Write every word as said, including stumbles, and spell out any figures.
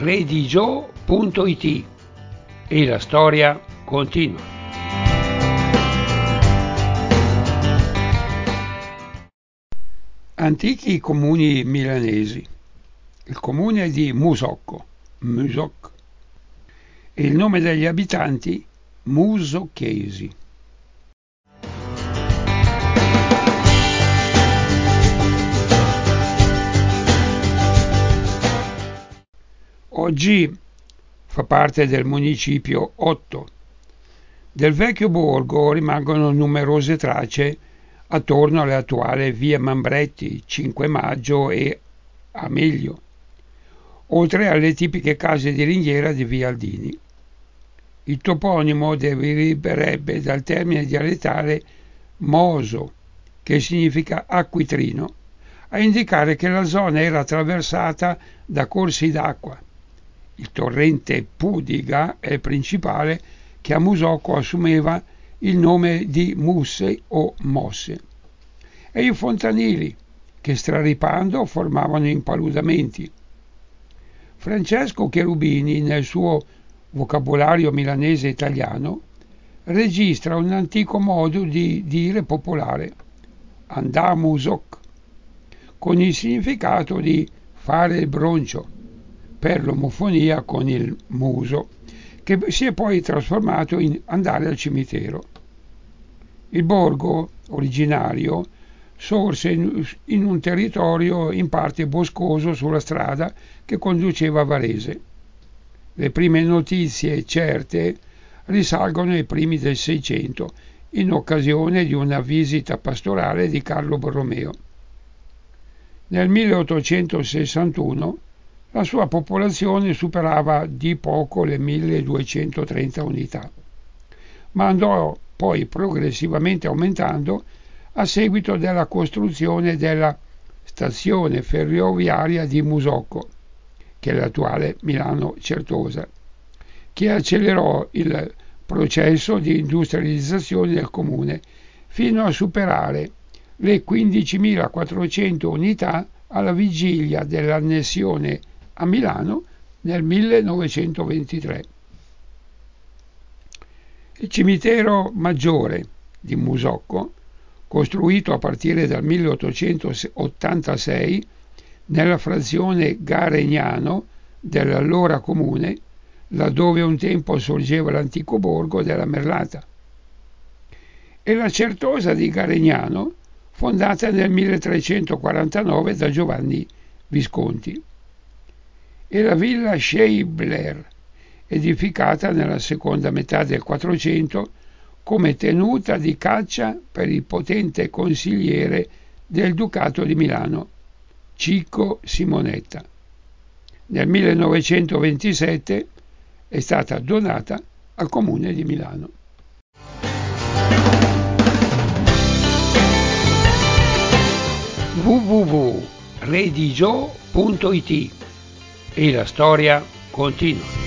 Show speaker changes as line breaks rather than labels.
redigio punto it e la storia continua. Antichi comuni milanesi. Il comune di Musocco, Musoc, e il nome degli abitanti Musocchesi. Oggi fa parte del municipio otto. Del vecchio borgo rimangono numerose tracce attorno all'attuale via Mambretti, cinque Maggio e Amelio, oltre alle tipiche case di ringhiera di via Aldini. Il toponimo deriverebbe dal termine dialettale moso, che significa acquitrino, a indicare che la zona era attraversata da corsi d'acqua. Il torrente Pudiga è il principale, che a Musocco assumeva il nome di Musse o Mosse, e i fontanili, che straripando formavano impaludamenti. Francesco Cherubini, nel suo vocabolario milanese italiano, registra un antico modo di dire popolare, andà a Musoc, con il significato di fare il broncio, per l'omofonia con il muso, che si è poi trasformato in andare al cimitero. Il borgo originario sorse in un territorio in parte boscoso sulla strada che conduceva a Varese. Le prime notizie certe risalgono ai primi del Seicento, in occasione di una visita pastorale di Carlo Borromeo. Nel milleottocentosessantuno la sua popolazione superava di poco le milleduecentotrenta unità, ma andò poi progressivamente aumentando a seguito della costruzione della stazione ferroviaria di Musocco, che è l'attuale Milano Certosa, che accelerò il processo di industrializzazione del comune fino a superare le quindicimilaquattrocento unità alla vigilia dell'annessione a Milano nel millenovecentoventitré. Il cimitero maggiore di Musocco, costruito a partire dal milleottocentottantasei nella frazione Garegnano dell'allora comune, laddove un tempo sorgeva l'antico borgo della Merlata, e la Certosa di Garegnano, fondata nel milletrecentoquarantanove da Giovanni Visconti, e la villa Scheibler, edificata nella seconda metà del Quattrocento come tenuta di caccia per il potente consigliere del Ducato di Milano, Cicco Simonetta. Nel millenovecentoventisette è stata donata al Comune di Milano. w w w punto redigio punto it e la storia continua.